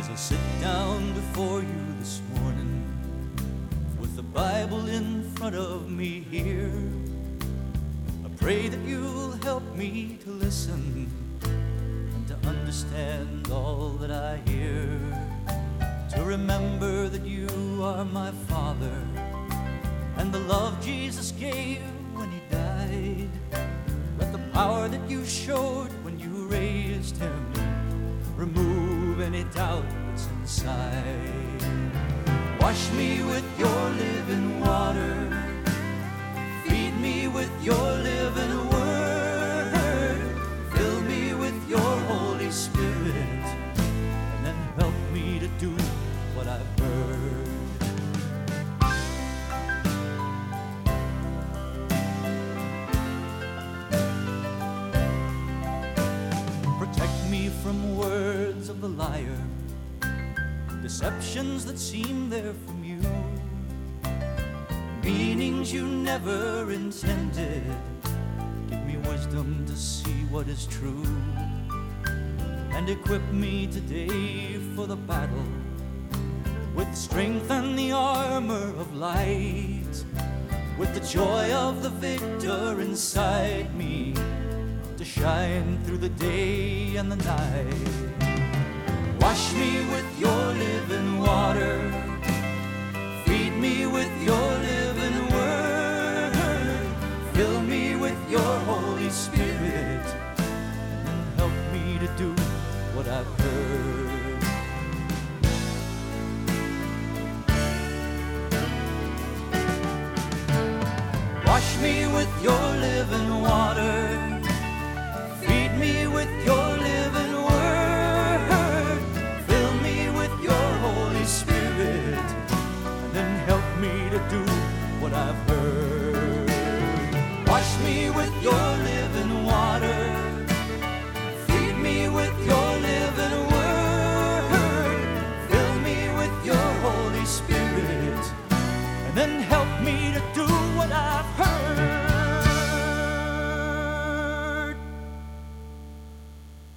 As I sit down before you this morning with the Bible in front of me here, I pray that you'll help me to listen and to understand all that I hear, to remember that you are my Father and the love Jesus gave when he died. Let the power that you showed when you raised him remove any doubt that's inside. Wash me with your living water, feed me with your living word, fill me with your Holy Spirit, and then help me to do what I've heard. Protect me from words of the liar, deceptions that seem there from you, meanings you never intended. Give me wisdom to see what is true, and equip me today for the battle with strength and the armor of light, with the joy of the victor inside me, to shine through the day and the night. Wash me with your living water, feed me with your living word, fill me with your Holy Spirit, and help me to do what I've heard. Wash me with your living water, feed me with your living word, fill me with your Holy Spirit, and then help me to do what I've heard. Wash me with your living water, feed me with your living word, fill me with your Holy Spirit, and then help me to do what I've heard.